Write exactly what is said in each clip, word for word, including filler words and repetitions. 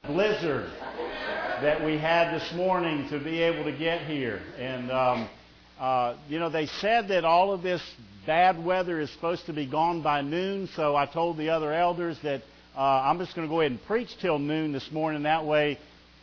blizzard that we had this morning to be able to get here. And, um, uh, you know, they said that all of this bad weather is supposed to be gone by noon, so I told the other elders that uh, I'm just going to go ahead and preach till noon this morning. That way,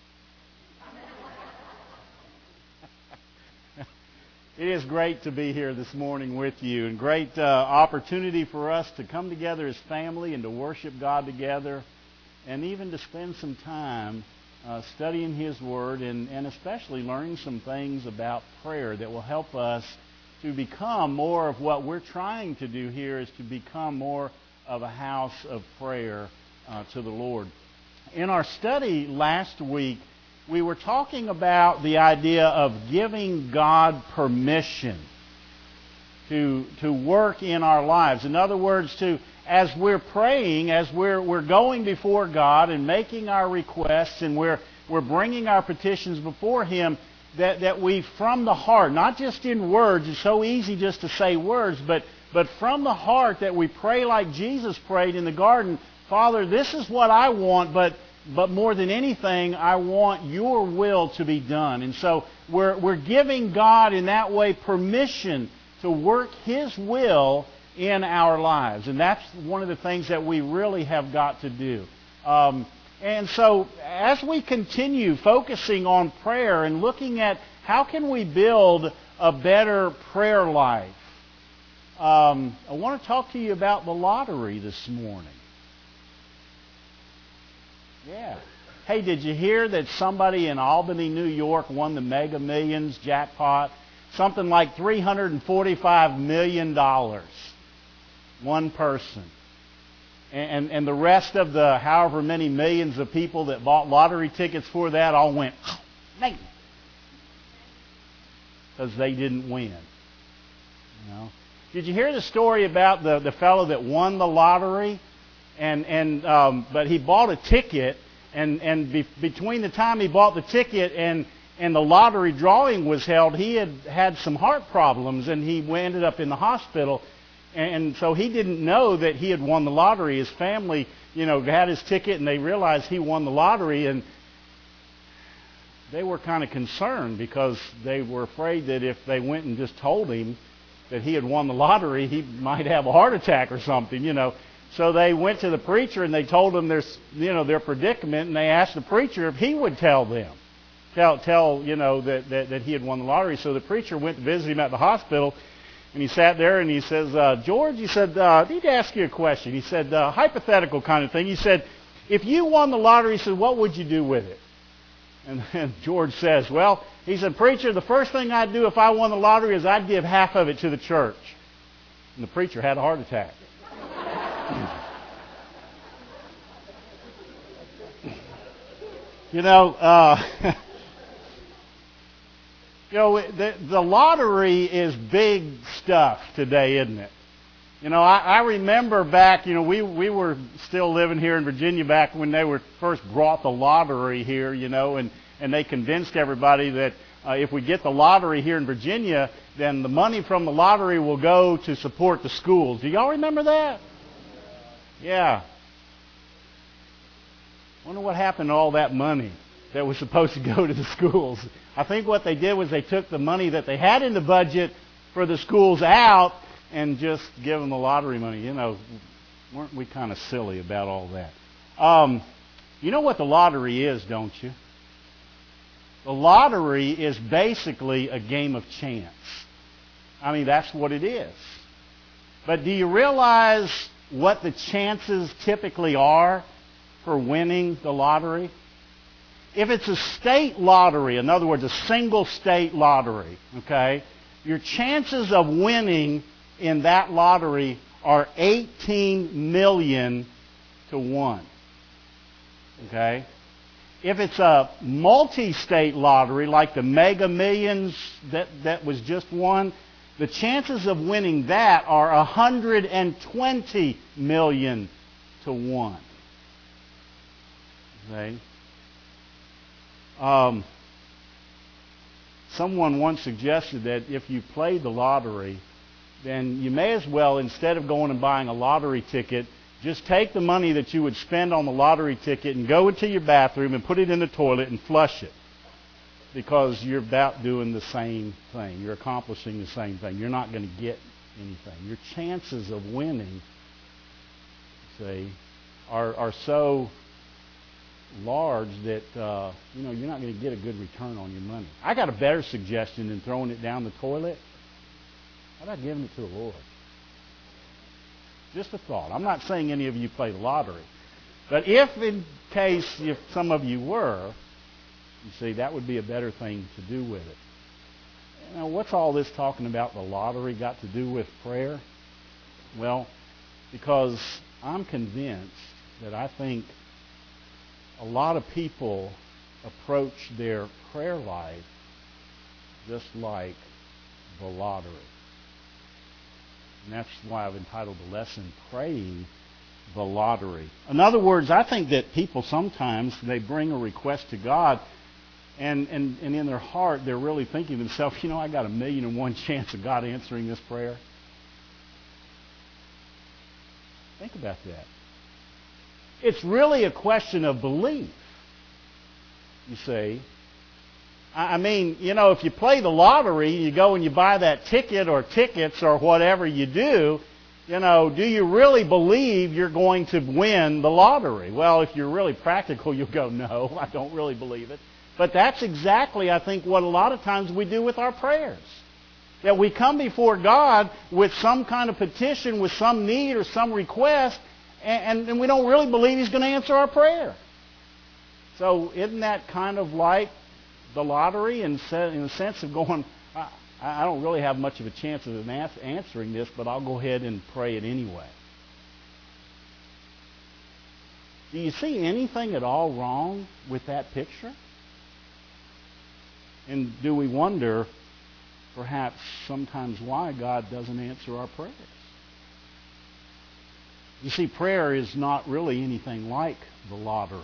it is great to be here this morning with you, and great uh, opportunity for us to come together as family and to worship God together, and even to spend some time uh, studying His Word, and, and especially learning some things about prayer that will help us to become more of what we're trying to do here, is to become more of a house of prayer uh, to the Lord. In our study last week, we were talking about the idea of giving God permission to, to work in our lives. In other words, to as we're praying, as we're, we're going before God and making our requests, and we're, we're bringing our petitions before Him, that, that we, from the heart, not just in words, it's so easy just to say words, but, but from the heart, that we pray like Jesus prayed in the garden, Father, this is what I want, but But more than anything, I want your will to be done. And so we're, we're giving God in that way permission to work His will in our lives. And that's one of the things that we really have got to do. Um, and so as we continue focusing on prayer and looking at how can we build a better prayer life, um, I want to talk to you about the lottery this morning. Yeah. Hey, did you hear that somebody in Albany, New York won the Mega Millions jackpot? Something like three hundred forty-five million dollars. One person. And, and, and the rest of the however many millions of people that bought lottery tickets for that all went, oh, man. Because they didn't win. You know? Did you hear the story about the, the fellow that won the lottery? And and um, but he bought a ticket, and and be, between the time he bought the ticket and and the lottery drawing was held, he had had some heart problems, and he ended up in the hospital. And, and so he didn't know that he had won the lottery. His family, you know, had his ticket, and they realized he won the lottery, and they were kind of concerned because they were afraid that if they went and just told him that he had won the lottery, he might have a heart attack or something, you know. So they went to the preacher and they told him their, you know, their predicament, and they asked the preacher if he would tell them, tell, tell you know, that, that, that he had won the lottery. So the preacher went to visit him at the hospital, and he sat there and he says, uh, George, he said, uh, I need to ask you a question. He said, uh, hypothetical kind of thing. He said, if you won the lottery, he said, what would you do with it? And then George says, well, he said, preacher, the first thing I'd do if I won the lottery is I'd give half of it to the church. And the preacher had a heart attack. You know, uh, you know, the, the lottery is big stuff today, isn't it? You know, I, I remember back, you know, we, we were still living here in Virginia back when they were first brought the lottery here, you know, and, and they convinced everybody that uh, if we get the lottery here in Virginia, then the money from the lottery will go to support the schools. Do y'all remember that? Yeah. Wonder what happened to all that money that was supposed to go to the schools. I think what they did was they took the money that they had in the budget for the schools out and just give them the lottery money. You know, weren't we kind of silly about all that? Um, you know what the lottery is, don't you? The lottery is basically a game of chance. I mean, that's what it is. But do you realize what the chances typically are for winning the lottery? If it's a state lottery, in other words, a single state lottery, okay, your chances of winning in that lottery are eighteen million to one. Okay? If it's a multi-state lottery, like the Mega Millions that, that was just won, the chances of winning that are one hundred twenty million to one. Okay? Um, someone once suggested that if you played the lottery, then you may as well, instead of going and buying a lottery ticket, just take the money that you would spend on the lottery ticket and go into your bathroom and put it in the toilet and flush it. Because you're about doing the same thing. You're accomplishing the same thing. You're not going to get anything. Your chances of winning, see, are, are so large that uh, you know you're not going to get a good return on your money. I got a better suggestion than throwing it down the toilet. How about giving it to the Lord? Just a thought. I'm not saying any of you play the lottery. But if in case if some of you were, you see, that would be a better thing to do with it. Now, what's all this talking about the lottery got to do with prayer? Well, because I'm convinced that I think a lot of people approach their prayer life just like the lottery. And that's why I've entitled the lesson, Praying the Lottery. In other words, I think that people sometimes, they bring a request to God, and, and, and in their heart, they're really thinking to themselves, you know, I got a million and one chance of God answering this prayer. Think about that. It's really a question of belief, you see. I mean, you know, if you play the lottery, you go and you buy that ticket or tickets or whatever you do, you know, do you really believe you're going to win the lottery? Well, if you're really practical, you'll go, no, I don't really believe it. But that's exactly, I think, what a lot of times we do with our prayers. That we come before God with some kind of petition, with some need or some request, and, and we don't really believe He's going to answer our prayer. So isn't that kind of like the lottery in, in the sense of going, I, I don't really have much of a chance of answering this, but I'll go ahead and pray it anyway. Do you see anything at all wrong with that picture? And do we wonder, perhaps, sometimes why God doesn't answer our prayers? You see, prayer is not really anything like the lottery.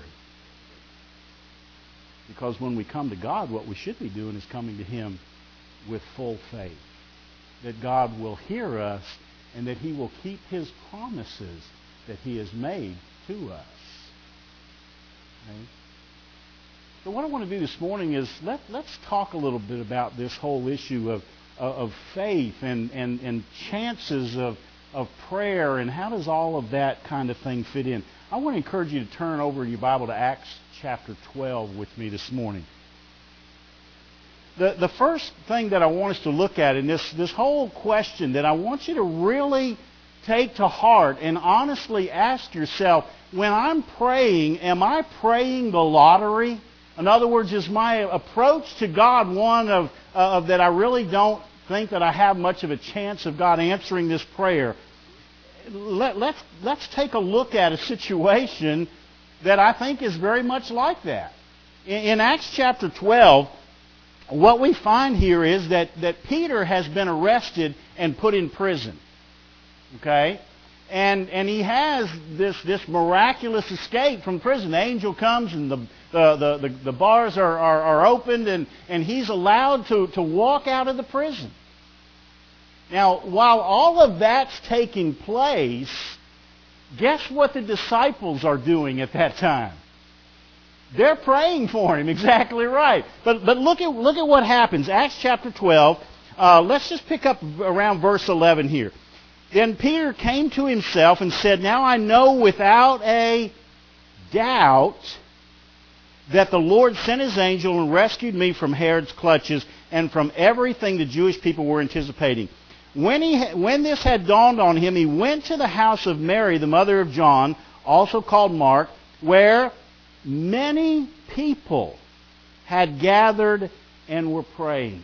Because when we come to God, what we should be doing is coming to Him with full faith. That God will hear us and that He will keep His promises that He has made to us. Okay? So what I want to do this morning is let, let's talk a little bit about this whole issue of, of faith and, and, and chances of, of prayer and how does all of that kind of thing fit in. I want to encourage you to turn over your Bible to Acts chapter twelve with me this morning. The, the first thing that I want us to look at in this, this whole question that I want you to really take to heart and honestly ask yourself, when I'm praying, am I praying the lottery? In other words, is my approach to God one of, of that I really don't think that I have much of a chance of God answering this prayer? Let, let's, let's take a look at a situation that I think is very much like that. In, in Acts chapter twelve, what we find here is that, that Peter has been arrested and put in prison. Okay? And and he has this, this miraculous escape from prison. The angel comes and the the, the, the, the bars are, are, are opened and, and he's allowed to, to walk out of the prison. Now, while all of that's taking place, guess what the disciples are doing at that time? They're praying for him. Exactly right. But but look at look at what happens. Acts chapter twelve. Uh, let's just pick up around verse eleven here. Then Peter came to himself and said, "Now I know without a doubt that the Lord sent His angel and rescued me from Herod's clutches and from everything the Jewish people were anticipating." When, he, when this had dawned on him, he went to the house of Mary, the mother of John, also called Mark, where many people had gathered and were praying.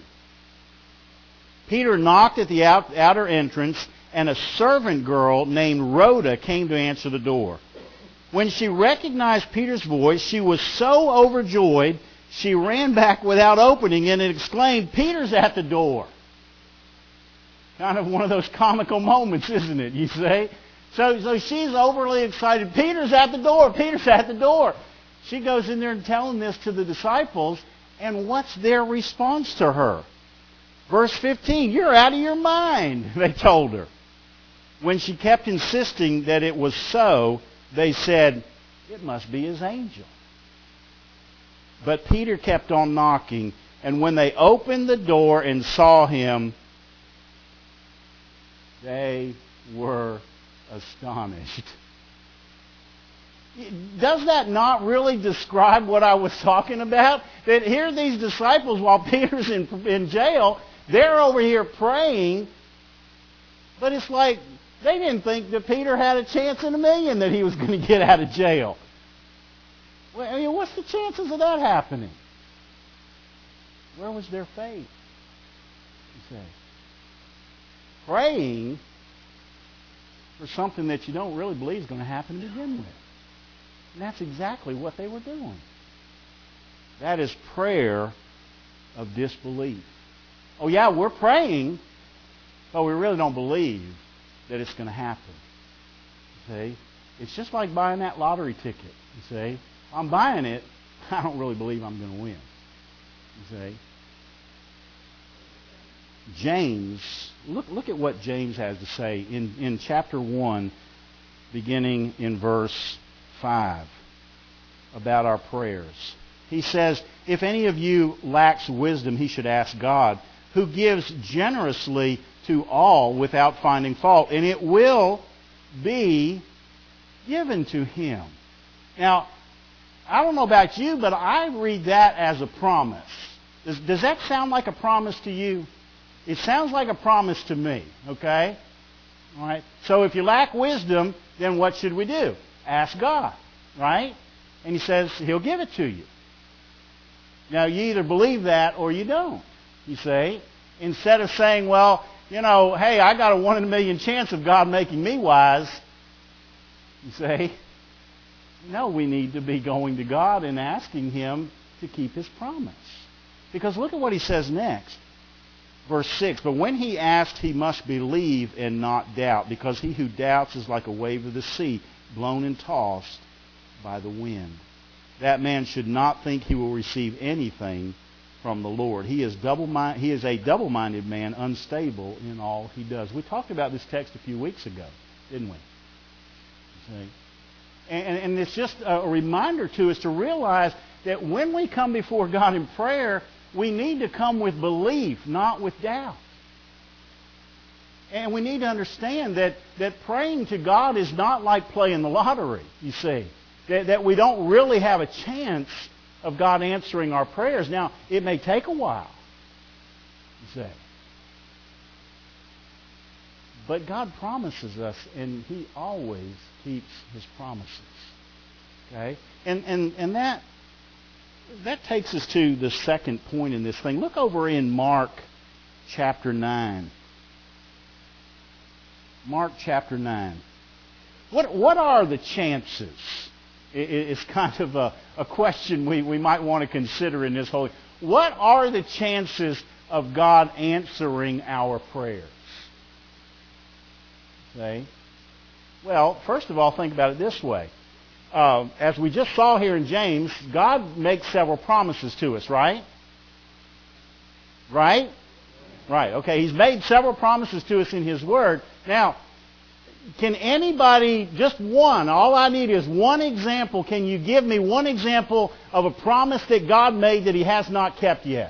Peter knocked at the out, outer entrance, and a servant girl named Rhoda came to answer the door. When she recognized Peter's voice, she was so overjoyed, she ran back without opening it and exclaimed, "Peter's at the door." Kind of one of those comical moments, isn't it, you say? So, so she's overly excited. "Peter's at the door. Peter's at the door." She goes in there and telling this to the disciples, and what's their response to her? Verse fifteen, "You're out of your mind," they told her. When she kept insisting that it was so, they said, "It must be his angel." But Peter kept on knocking, and when they opened the door and saw him, they were astonished. Does that not really describe what I was talking about? That here these disciples, while Peter's in, in jail, they're over here praying, but it's like they didn't think that Peter had a chance in a million that he was going to get out of jail. Well, I mean, what's the chances of that happening? Where was their faith? You say. Praying for something that you don't really believe is going to happen to begin with. And that's exactly what they were doing. That is prayer of disbelief. Oh yeah, we're praying, but we really don't believe that it's going to happen. You see? It's just like buying that lottery ticket. You see? I'm buying it, I don't really believe I'm going to win. You see? James, look look at what James has to say in, in chapter one, beginning in verse five, about our prayers. He says, "If any of you lacks wisdom, he should ask God, who gives generously to all without finding fault, and it will be given to him." Now, I don't know about you, but I read that as a promise. Does, does that sound like a promise to you? It sounds like a promise to me, okay? All right. So if you lack wisdom, then what should we do? Ask God, right? And he says he'll give it to you. Now, you either believe that or you don't, you say. Instead of saying, well, you know, hey, I got a one in a million chance of God making me wise, you say, no, we need to be going to God and asking him to keep his promise. Because look at what he says next. Verse six, "But when he asked, he must believe and not doubt, because he who doubts is like a wave of the sea, blown and tossed by the wind. That man should not think he will receive anything from the Lord. He is double mind, he is a double-minded man, unstable in all he does." We talked about this text a few weeks ago, didn't we? See? And, and it's just a reminder to us to realize that when we come before God in prayer, we need to come with belief, not with doubt. And we need to understand that, that praying to God is not like playing the lottery, you see. That, that we don't really have a chance of God answering our prayers. Now, it may take a while, you say. But God promises us, and he always keeps his promises. Okay? And, and, and that... That takes us to the second point in this thing. Look over in Mark chapter nine. Mark chapter nine. What, what are the chances? It's kind of a, a question we, we might want to consider in this whole... What are the chances of God answering our prayers? Okay? Well, first of all, think about it this way. Uh, as we just saw here in James, God makes several promises to us, right? Right? Right. Okay, he's made several promises to us in his Word. Now, can anybody, just one, all I need is one example. Can you give me one example of a promise that God made that he has not kept yet?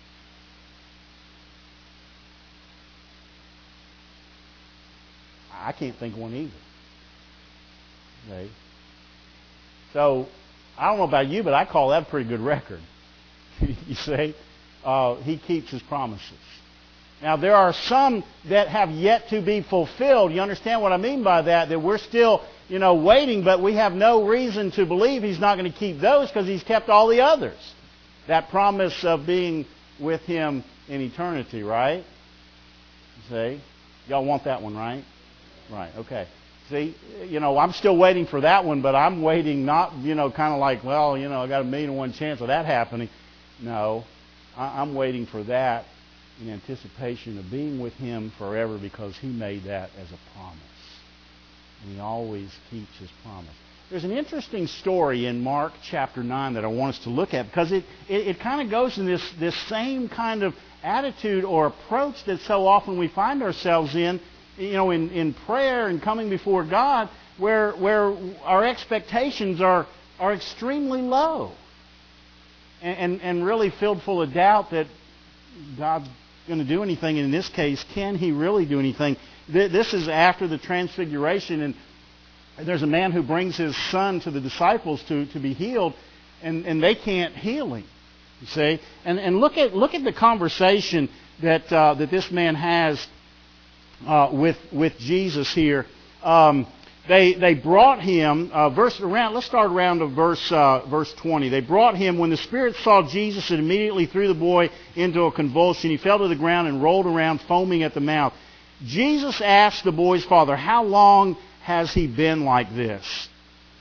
I can't think of one either. Okay. So, I don't know about you, but I call that a pretty good record. You see? Uh, he keeps his promises. Now, there are some that have yet to be fulfilled. You understand what I mean by that? That we're still, you know, waiting, but we have no reason to believe he's not going to keep those because he's kept all the others. That promise of being with him in eternity, right? You see? Y'all want that one, right? Right, okay. See, you know, I'm still waiting for that one, but I'm waiting not, you know, kind of like, well, you know, I got a million and one chance of that happening. No, I'm waiting for that in anticipation of being with him forever because he made that as a promise. And he always keeps his promise. There's an interesting story in Mark chapter nine that I want us to look at because it, it, it kind of goes in this, this same kind of attitude or approach that so often we find ourselves in you know, in, in prayer and coming before God, where where our expectations are are extremely low, and and, and really filled full of doubt that God's going to do anything. And in this case, can He really do anything? This is after the transfiguration, and there's a man who brings his son to the disciples to, to be healed, and, and they can't heal him. You see, and and look at look at the conversation that uh, that this man has uh, with with Jesus here. Um, they they brought him uh, verse around. Let's start around to verse uh, verse twenty. They brought him when the spirit saw Jesus, and immediately threw the boy into a convulsion. He fell to the ground and rolled around, foaming at the mouth. Jesus asked the boy's father, "How long has he been like this?"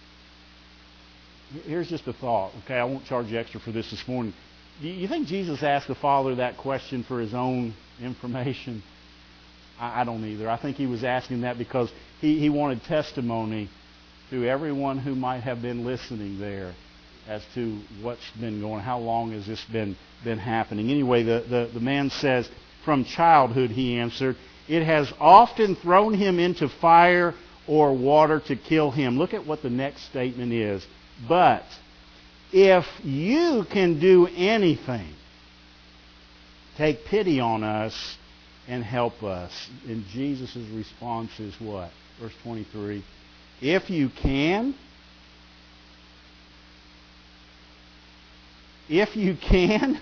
Here's just a thought. Okay, I won't charge you extra for this this morning. Do you think Jesus asked the father that question for his own information? I, I don't either. I think he was asking that because he, he wanted testimony to everyone who might have been listening there as to what's been going on. How long has this been been happening? Anyway, the, the, the man says, "From childhood," he answered. "It has often thrown him into fire or water to kill him." Look at what the next statement is. "But if you can do anything, take pity on us and help us." And Jesus' response is what? Verse twenty-three. If you can, if you can,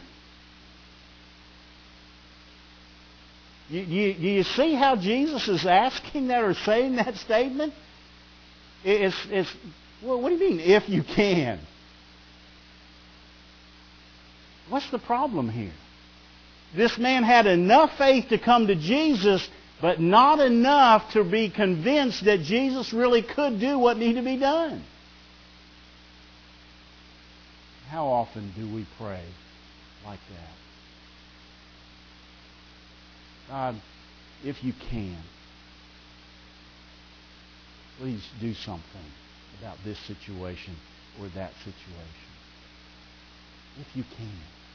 you, you, do you see how Jesus is asking that or saying that statement? It's, it's, well, what do you mean, if you can? What's the problem here? This man had enough faith to come to Jesus, but not enough to be convinced that Jesus really could do what needed to be done. How often do we pray like that? God, if you can, please do something about this situation or that situation. If you can.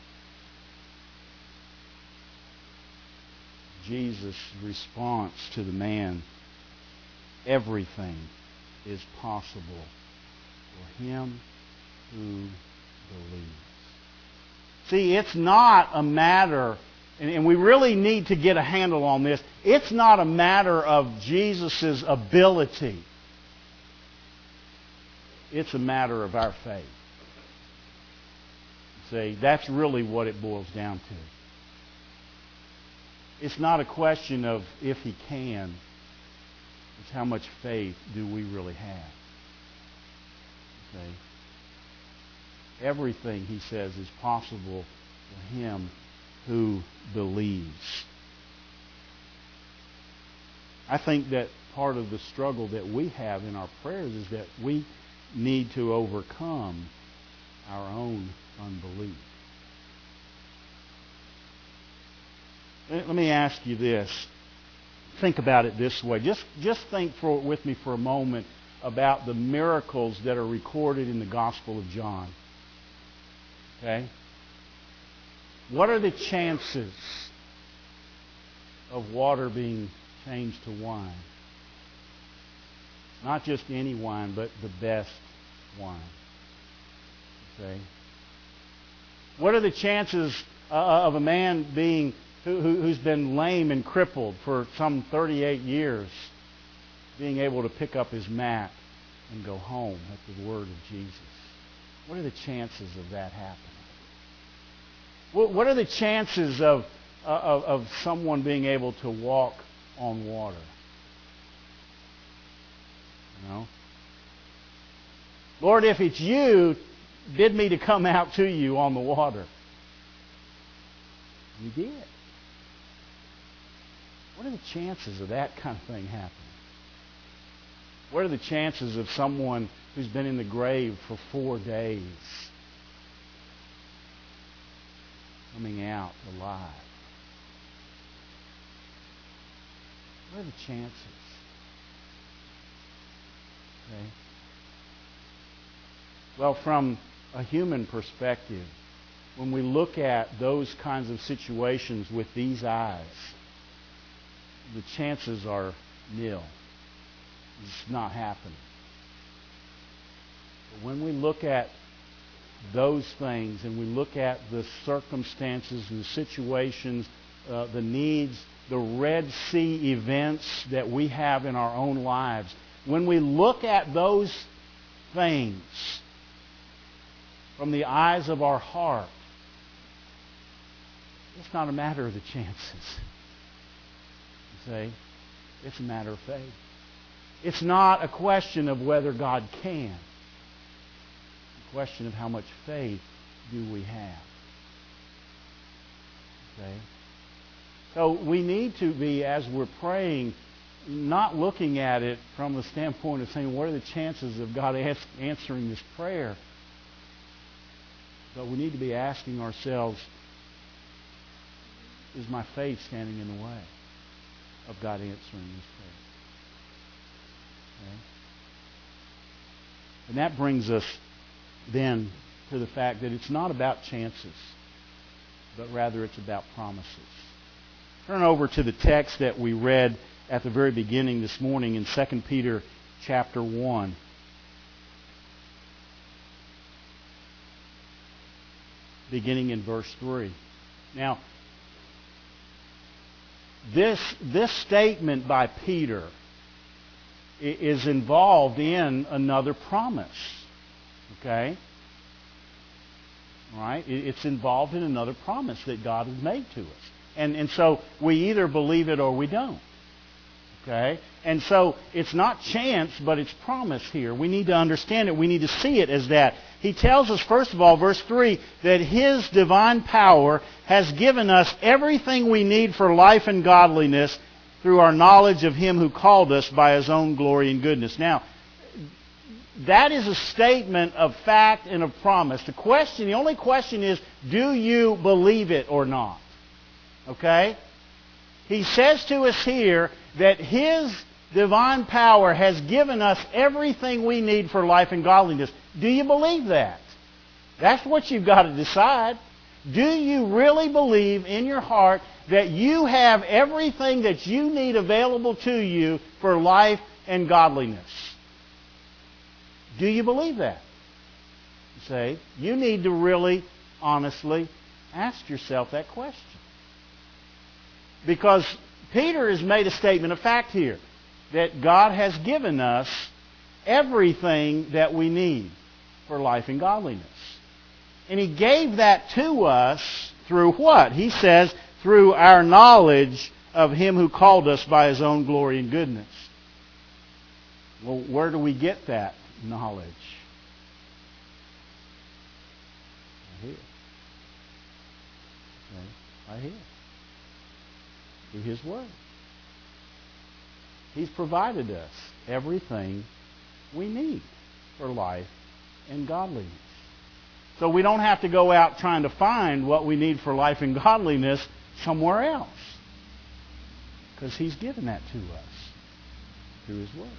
Jesus' response to the man, everything is possible for him who believes. See, it's not a matter, and, and we really need to get a handle on this, it's not a matter of Jesus' ability. It's a matter of our faith. See, that's really what it boils down to. It's not a question of if he can. It's how much faith do we really have. See? Everything, he says, is possible for him who believes. I think that part of the struggle that we have in our prayers is that we need to overcome our own unbelief. Let me ask you this. Think about it this way. Just, just think for, with me for a moment about the miracles that are recorded in the Gospel of John. Okay? What are the chances of water being changed to wine? Not just any wine, but the best wine. Okay? What are the chances uh, of a man being who, who, who's been lame and crippled for some thirty-eight years being able to pick up his mat and go home at the word of Jesus? What are the chances of that happening? What, what are the chances of, uh, of of someone being able to walk on water? You know? Lord, if it's you, bid me to come out to you on the water. You did. What are the chances of that kind of thing happening? What are the chances of someone who's been in the grave for four days coming out alive? What are the chances? Okay. Well, from a human perspective, when we look at those kinds of situations with these eyes, the chances are nil. It's not happening. But when we look at those things and we look at the circumstances and the situations, uh, the needs, the Red Sea events that we have in our own lives, when we look at those things from the eyes of our heart, it's not a matter of the chances. You see? It's a matter of faith. It's not a question of whether God can. It's a question of how much faith do we have. Okay? So we need to be, as we're praying, not looking at it from the standpoint of saying, what are the chances of God ask, answering this prayer? But we need to be asking ourselves, is my faith standing in the way of God answering this prayer? Okay? And that brings us then to the fact that it's not about chances, but rather it's about promises. Turn over to the text that we read at the very beginning this morning in Second Peter chapter one. Beginning in verse three. Now, this, this statement by Peter is involved in another promise. Okay? All right? It's involved in another promise that God has made to us. And, and so we either believe it or we don't. Okay? And so it's not chance, but it's promise here. We need to understand it. We need to see it as that. He tells us, first of all, verse three, that His divine power has given us everything we need for life and godliness through our knowledge of Him who called us by His own glory and goodness. Now, that is a statement of fact and of promise. The question, the only question is, do you believe it or not? Okay? He says to us here that His divine power has given us everything we need for life and godliness. Do you believe that? That's what you've got to decide. Do you really believe in your heart that you have everything that you need available to you for life and godliness? Do you believe that? You say, you need to really, honestly ask yourself that question. Because Peter has made a statement of fact here that God has given us everything that we need for life and godliness. And He gave that to us through what? He says, through our knowledge of Him who called us by His own glory and goodness. Well, where do we get that knowledge? Right here. Okay. Right here. Through His Word. He's provided us everything we need for life and godliness. So we don't have to go out trying to find what we need for life and godliness somewhere else. Because He's given that to us through His Word.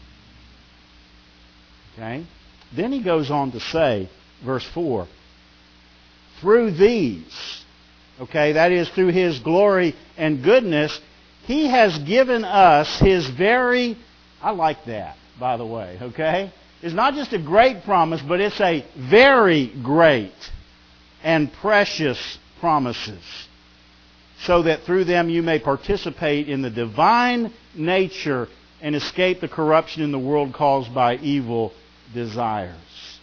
Okay? Then he goes on to say, verse four, through these, okay, that is through His glory and goodness, He has given us His very, I like that, by the way, okay? It's not just a great promise, but it's a very great and precious promises, so that through them you may participate in the divine nature and escape the corruption in the world caused by evil desires.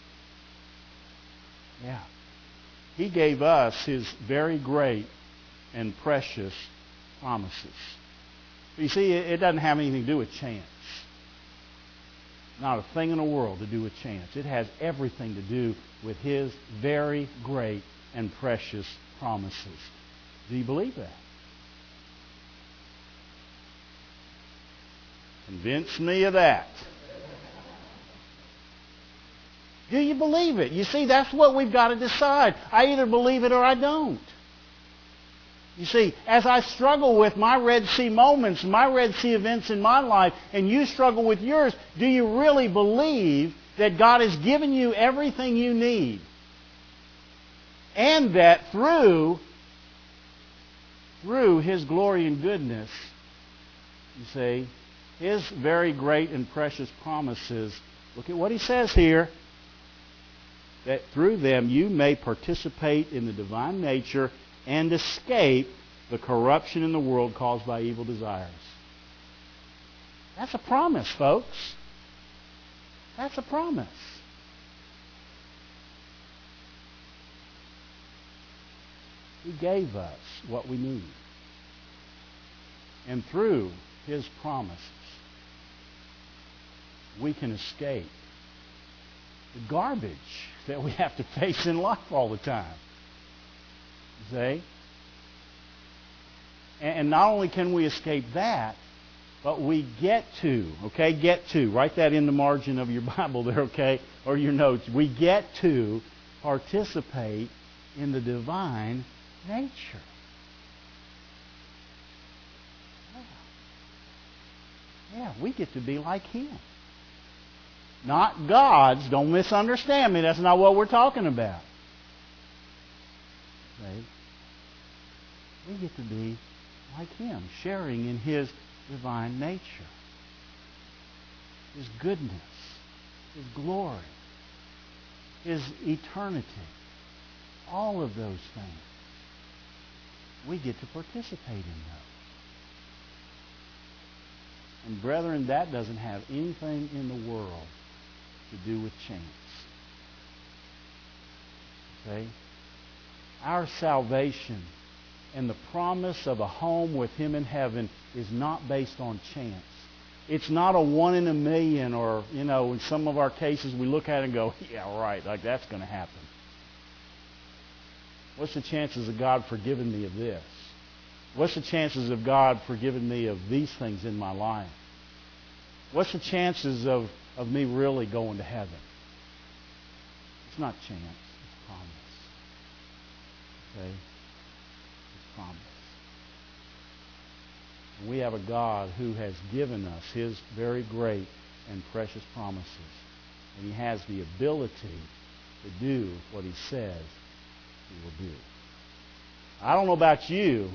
Yeah. He gave us His very great and precious promises. You see, it doesn't have anything to do with chance. Not a thing in the world to do with chance. It has everything to do with His very great and precious promises. Do you believe that? Convince me of that. Do you believe it? You see, that's what we've got to decide. I either believe it or I don't. You see, as I struggle with my Red Sea moments, my Red Sea events in my life, and you struggle with yours, do you really believe that God has given you everything you need? And that through, through His glory and goodness, you see, His very great and precious promises, look at what he says here, that through them you may participate in the divine nature and escape the corruption in the world caused by evil desires. That's a promise, folks. That's a promise. He gave us what we need. And through His promises, we can escape the garbage that we have to face in life all the time. See? And not only can we escape that, but we get to, okay, get to, write that in the margin of your Bible there, okay, or your notes. We get to participate in the divine nature. Yeah. yeah, we get to be like Him. Not God's. Don't misunderstand me. That's not what we're talking about. Okay? We get to be like Him, sharing in His divine nature, His goodness, His glory, His eternity. All of those things. We get to participate in those. And brethren, that doesn't have anything in the world to do with chance. Okay? Our salvation and the promise of a home with Him in heaven is not based on chance. It's not a one in a million, or, you know, in some of our cases we look at it and go, yeah, right, like that's going to happen. What's the chances of God forgiving me of this? What's the chances of God forgiving me of these things in my life? What's the chances of, of me really going to heaven? It's not chance. It's promise. Okay? It's promise. And we have a God who has given us His very great and precious promises. And He has the ability to do what He says He will do. I don't know about you,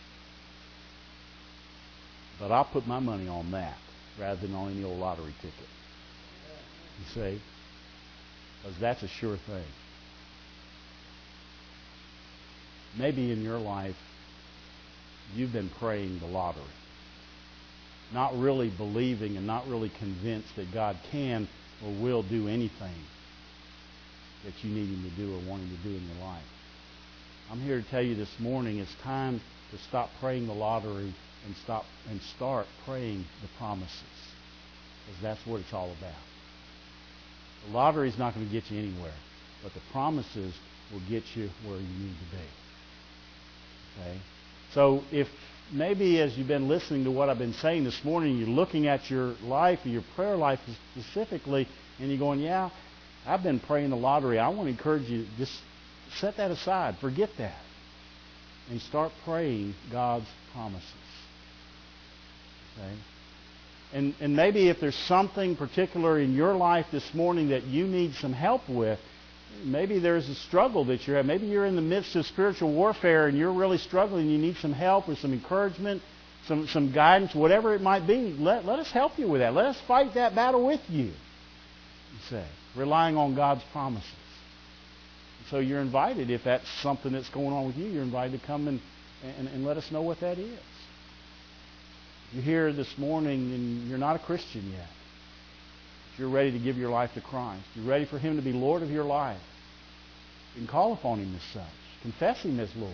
but I'll put my money on that rather than on any old lottery ticket. You see? Because that's a sure thing. Maybe in your life, you've been praying the lottery. Not really believing and not really convinced that God can or will do anything that you need Him to do or want Him to do in your life. I'm here to tell you this morning it's time to stop praying the lottery and stop and start praying the promises. Because that's what it's all about. The lottery is not going to get you anywhere, but the promises will get you where you need to be. Okay? So if maybe as you've been listening to what I've been saying this morning, you're looking at your life or your prayer life specifically, and you're going, yeah, I've been praying the lottery. I want to encourage you, just set that aside. Forget that. And start praying God's promises. Okay? And, and maybe if there's something particular in your life this morning that you need some help with, maybe there's a struggle that you're at. Maybe you're in the midst of spiritual warfare and you're really struggling. You need some help or some encouragement, some, some guidance, whatever it might be. Let, let us help you with that. Let us fight that battle with you, you say, relying on God's promises. So you're invited, if that's something that's going on with you, you're invited to come and, and, and let us know what that is. If you're here this morning and you're not a Christian yet, if you're ready to give your life to Christ, you're ready for Him to be Lord of your life, you can call upon Him as such. Confess Him as Lord.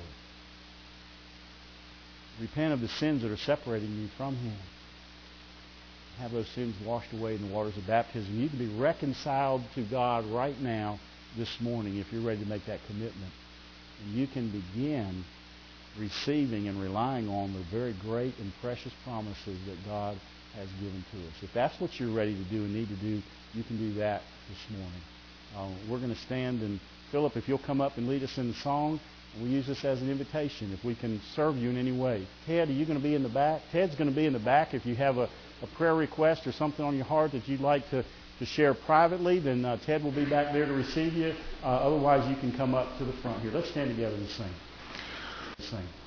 Repent of the sins that are separating you from Him. Have those sins washed away in the waters of baptism. You can be reconciled to God right now, this morning, if you're ready to make that commitment. And you can begin receiving and relying on the very great and precious promises that God has given to us. If that's what you're ready to do and need to do, you can do that this morning. Uh, we're going to stand, and Philip, if you'll come up and lead us in the song, and we'll use this as an invitation if we can serve you in any way. Ted, are you going to be in the back? Ted's going to be in the back. If you have a, a prayer request or something on your heart that you'd like to to share privately, then uh, Ted will be back there to receive you. Uh, otherwise, you can come up to the front here. Let's stand together and sing. Sing.